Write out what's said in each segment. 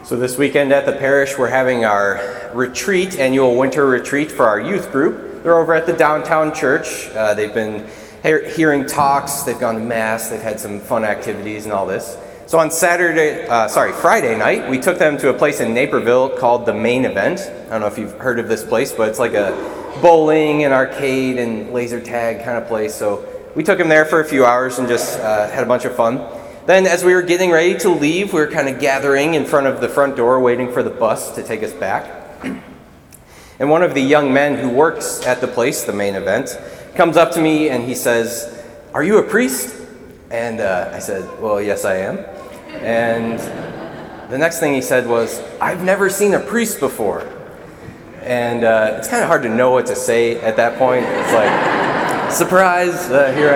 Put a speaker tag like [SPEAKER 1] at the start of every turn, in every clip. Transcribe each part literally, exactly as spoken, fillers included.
[SPEAKER 1] So this weekend at the parish, we're having our retreat, annual winter retreat for our youth group. They're over at the downtown church. Uh, they've been he- hearing talks, they've gone to mass, they've had some fun activities and all this. So on Saturday, uh, sorry, Friday night, we took them to a place in Naperville called the Main Event. I don't know if you've heard of this place, but it's like a bowling and arcade and laser tag kind of place. So we took them there for a few hours and just uh, had a bunch of fun. Then as we were getting ready to leave, we were kind of gathering in front of the front door waiting for the bus to take us back. And one of the young men who works at the place, the Main Event, comes up to me and he says, "Are you a priest?" And uh, I said, "Well, yes, I am." And the next thing he said was, "I've never seen a priest before." And uh, it's kind of hard to know what to say at that point. It's like, surprise, uh, here I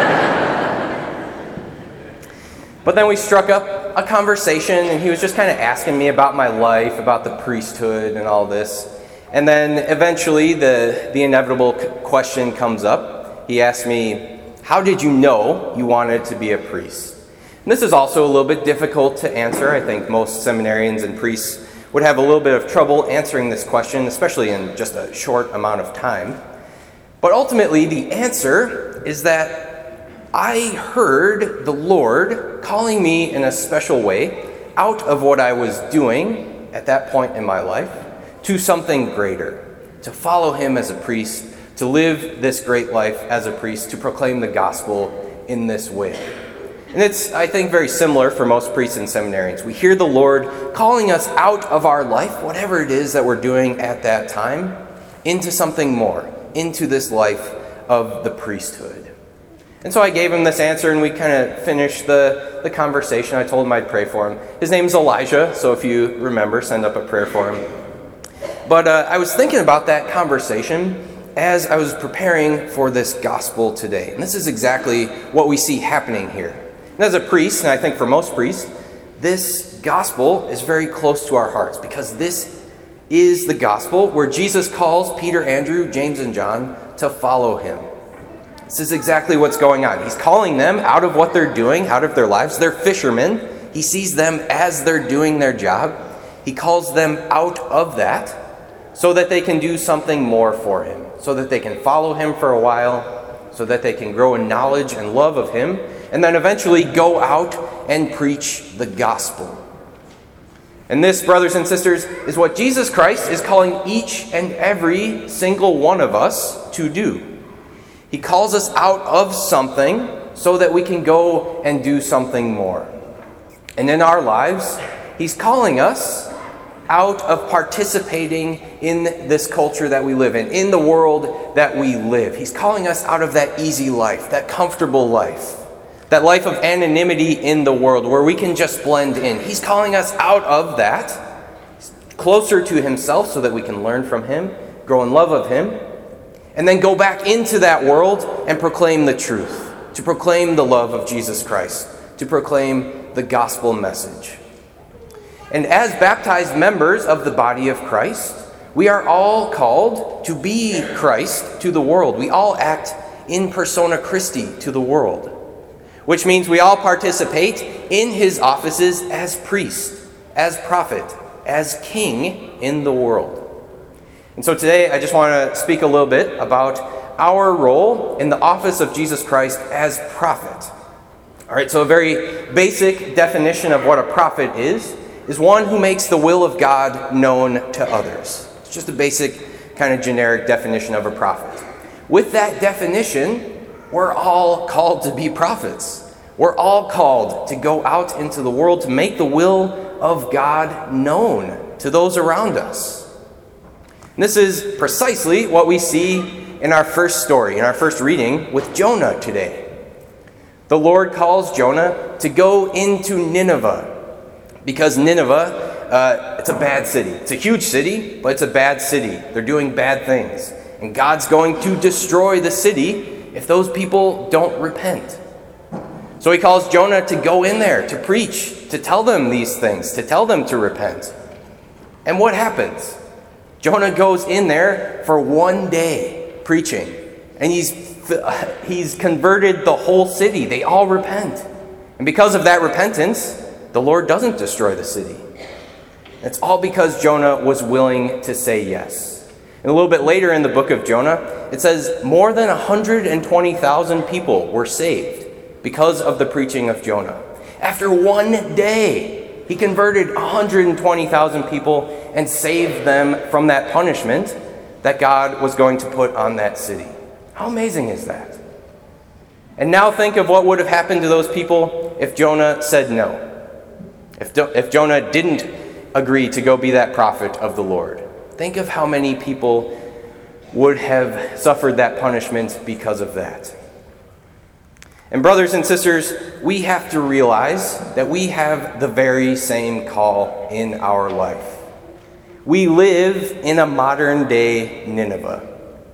[SPEAKER 1] am. But then we struck up a conversation, and he was just kind of asking me about my life, about the priesthood and all this. And then eventually the, the inevitable question comes up. He asked me, "How did you know you wanted to be a priest?" And this is also a little bit difficult to answer. I think most seminarians and priests would have a little bit of trouble answering this question, especially in just a short amount of time. But ultimately, the answer is that I heard the Lord calling me in a special way out of what I was doing at that point in my life to something greater, to follow him as a priest, to live this great life as a priest, to proclaim the gospel in this way. And it's, I think, very similar for most priests and seminarians. We hear the Lord calling us out of our life, whatever it is that we're doing at that time, into something more, into this life of the priesthood. And so I gave him this answer, and we kind of finished the, the conversation. I told him I'd pray for him. His name's Elijah, so if you remember, send up a prayer for him. But uh, I was thinking about that conversation as I was preparing for this gospel today. And this is exactly what we see happening here. And as a priest, and I think for most priests, this gospel is very close to our hearts because this is the gospel where Jesus calls Peter, Andrew, James, and John to follow him. This is exactly what's going on. He's calling them out of what they're doing, out of their lives. They're fishermen. He sees them as they're doing their job. He calls them out of that so that they can do something more for him, so that they can follow him for a while, so that they can grow in knowledge and love of him, and then eventually go out and preach the gospel. And this, brothers and sisters, is what Jesus Christ is calling each and every single one of us to do. He calls us out of something so that we can go and do something more. And in our lives, he's calling us out of participating in this culture that we live in, in the world that we live. He's calling us out of that easy life, that comfortable life, that life of anonymity in the world where we can just blend in. He's calling us out of that, closer to himself so that we can learn from him, grow in love of him, and then go back into that world and proclaim the truth, to proclaim the love of Jesus Christ, to proclaim the gospel message. And as baptized members of the body of Christ, we are all called to be Christ to the world. We all act in persona Christi to the world, which means we all participate in his offices as priest, as prophet, as king in the world. And so today I just want to speak a little bit about our role in the office of Jesus Christ as prophet. All right, so a very basic definition of what a prophet is, is one who makes the will of God known to others. It's just a basic kind of generic definition of a prophet. With that definition, we're all called to be prophets. We're all called to go out into the world to make the will of God known to those around us. And this is precisely what we see in our first story, in our first reading with Jonah today. The Lord calls Jonah to go into Nineveh, because Nineveh, uh, it's a bad city. It's a huge city, but it's a bad city. They're doing bad things. And God's going to destroy the city if those people don't repent. So he calls Jonah to go in there, to preach, to tell them these things, to tell them to repent. And what happens? Jonah goes in there for one day preaching. And he's, he's converted the whole city. They all repent. And because of that repentance, the Lord doesn't destroy the city. It's all because Jonah was willing to say yes. And a little bit later in the book of Jonah, it says more than one hundred twenty thousand people were saved because of the preaching of Jonah. After one day, he converted one hundred twenty thousand people and saved them from that punishment that God was going to put on that city. How amazing is that? And now think of what would have happened to those people if Jonah said no. If, if Jonah didn't agree to go be that prophet of the Lord. Think of how many people would have suffered that punishment because of that. And brothers and sisters, we have to realize that we have the very same call in our life. We live in a modern day Nineveh.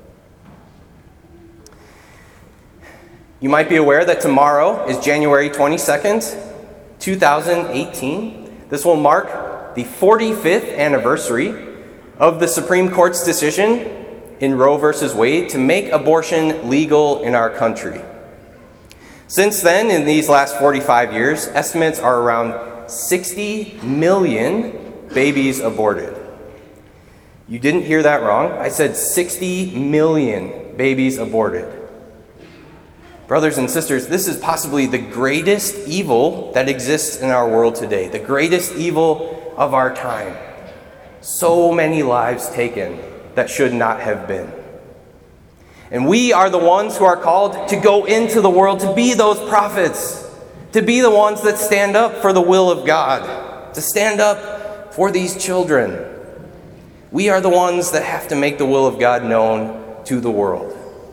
[SPEAKER 1] You might be aware that tomorrow is January twenty-second, two thousand eighteen. This will mark the forty-fifth anniversary of the Supreme Court's decision in Roe versus Wade to make abortion legal in our country. Since then, in these last forty-five years, estimates are around sixty million babies aborted. You didn't hear that wrong. I said sixty million babies aborted. Brothers and sisters, this is possibly the greatest evil that exists in our world today, the greatest evil of our time. So many lives taken that should not have been. And we are the ones who are called to go into the world, to be those prophets, to be the ones that stand up for the will of God, to stand up for these children. We are the ones that have to make the will of God known to the world.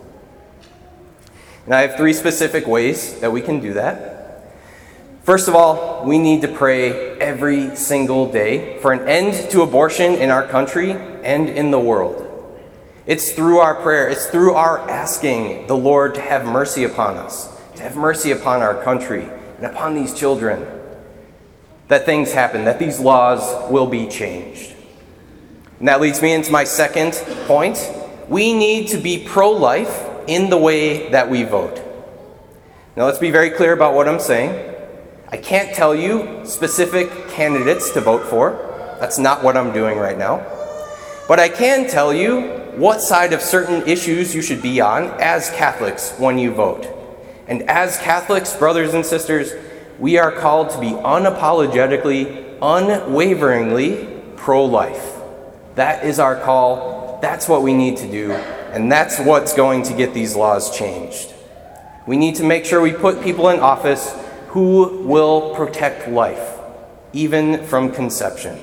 [SPEAKER 1] And I have three specific ways that we can do that. First of all, we need to pray every single day for an end to abortion in our country and in the world. It's through our prayer, it's through our asking the Lord to have mercy upon us, to have mercy upon our country and upon these children, that things happen, that these laws will be changed. And that leads me into my second point. We need to be pro-life in the way that we vote. Now let's be very clear about what I'm saying. I can't tell you specific candidates to vote for. That's not what I'm doing right now. But I can tell you what side of certain issues you should be on as Catholics when you vote. And as Catholics, brothers and sisters, we are called to be unapologetically, unwaveringly pro-life. That is our call. That's what we need to do. And that's what's going to get these laws changed. We need to make sure we put people in office who will protect life, even from conception.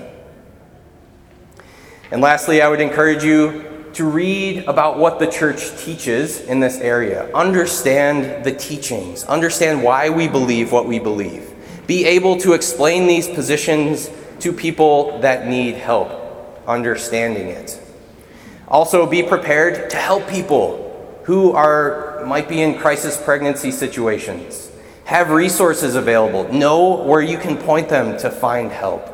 [SPEAKER 1] And lastly, I would encourage you to read about what the church teaches in this area. Understand the teachings. Understand why we believe what we believe. Be able to explain these positions to people that need help understanding it. Also, be prepared to help people who are might be in crisis pregnancy situations. Have resources available. Know where you can point them to find help.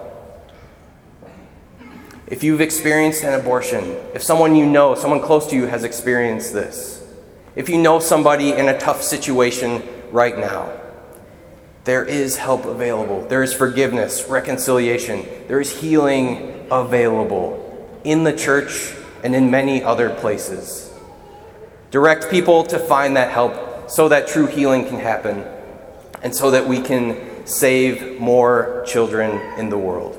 [SPEAKER 1] If you've experienced an abortion, if someone you know, someone close to you has experienced this, if you know somebody in a tough situation right now, there is help available. There is forgiveness, reconciliation. There is healing available in the church and in many other places. Direct people to find that help so that true healing can happen and so that we can save more children in the world.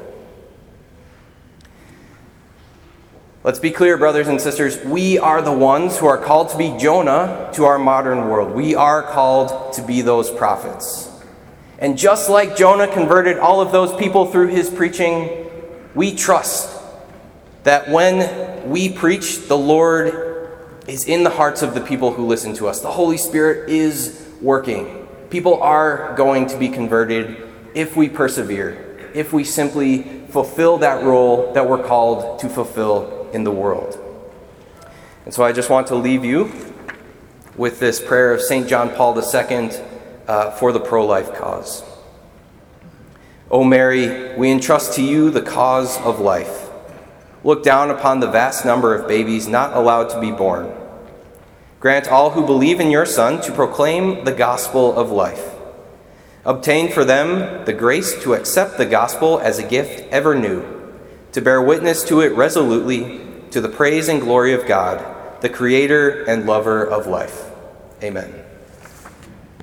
[SPEAKER 1] Let's be clear, brothers and sisters, we are the ones who are called to be Jonah to our modern world. We are called to be those prophets. And just like Jonah converted all of those people through his preaching, we trust that when we preach, the Lord is in the hearts of the people who listen to us. The Holy Spirit is working. People are going to be converted if we persevere, if we simply fulfill that role that we're called to fulfill in the world. And so I just want to leave you with this prayer of Saint John Paul the Second uh, for the pro-life cause. O Mary, we entrust to you the cause of life. Look down upon the vast number of babies not allowed to be born. Grant all who believe in your Son to proclaim the gospel of life. Obtain for them the grace to accept the gospel as a gift ever new, to bear witness to it resolutely, to the praise and glory of God, the Creator and lover of life. Amen.